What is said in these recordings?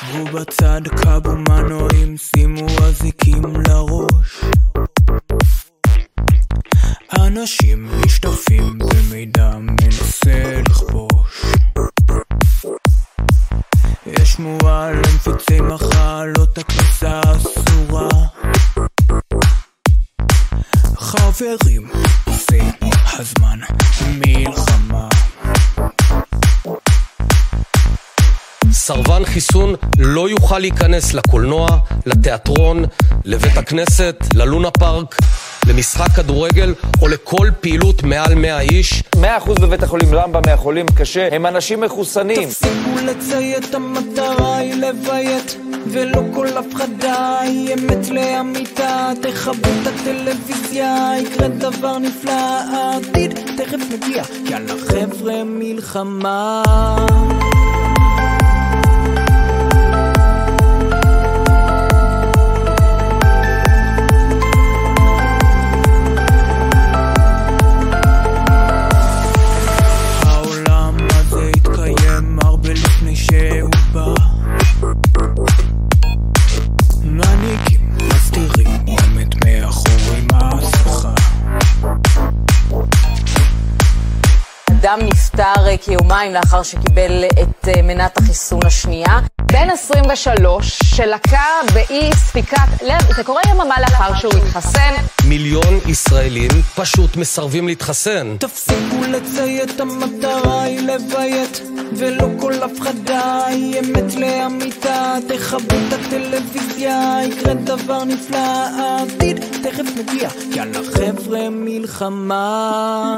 שבו בצד, קבו מנועים, שימו אזיקים לראש. אנשים משתפים במידע מנסה לכבוש. יש שמועה למפיצי מחלות הכניסה אסורה. חברים, זה הזמן מלחמה. סרבן חיסון לא יוכל להיכנס לקולנוע, לתיאטרון, לבית הכנסת, ללונה פארק, למשחק כדורגל או לכל פעילות מעל 100 איש. 100% בבית החולים רמב"ם מהחולים קשה הם אנשים מחוסנים. תפסיקו לציית, המטרה היא לביית, ולא כל הפחדה היא אמת לאמיתה. תכבו את הטלוויזיה, יקרה דבר נפלא, העתיד תכף מגיע, יאללה חבר'ה מלחמה. מנהיגים מסתירים עומד מאחורי מסכה. אדם נפטר כיומיים לאחר שקיבל את מנת החיסון השנייה. בן 23 שלקה באי ספיקת לב, זה קורה יממה לאחר שהוא התחסן. מיליון ישראלים פשוט מסרבים להתחסן. תפסיקו לציית, המטרה היא לביית, ולא כל הפחדה היא אמת לאמיתה. תכבו את הטלוויזיה, יקרה דבר נפלא, העתיד תכף מגיע, יאללה חבר'ה מלחמה.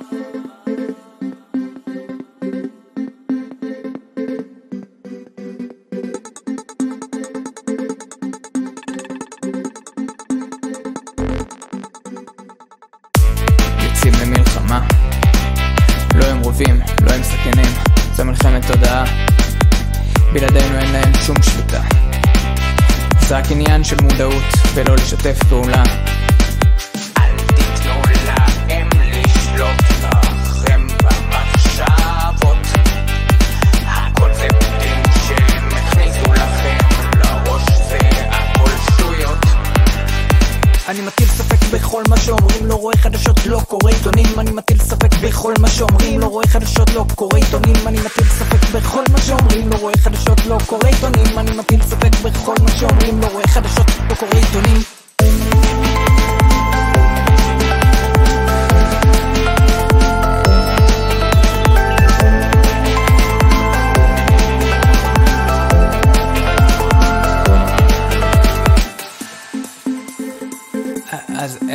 יוצאים למלחמה, לא הם רובים, לא הם סכנים, זו מלחמת תודעה, בלעדינו אין להם שום שליטה. זה רק עניין של מודעות ולא לשתף פעולה. אל תיתנו להם לשלוט לכם במחשבות, הכל זה בדים שהם הכניסו לכם לראש, זה הכל שטויות. אני מטיל ספק בכל מה שאומרים, לא רואה חדשות, לא קורא עיתונים. אני מטיל ספק בכל מה שאומרים, לא רואה חדשות, לא קורא עיתונים. אני מטיל ספק בכל מה שאומרים, לא רואה חדשות, לא קורא עיתונים. אני מטיל ספק בכל מה שאומרים, לא רואה חדשות, לא קורא עיתונים.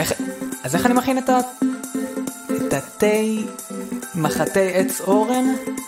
אז איך אני מכין את התה מחטי עץ אורן?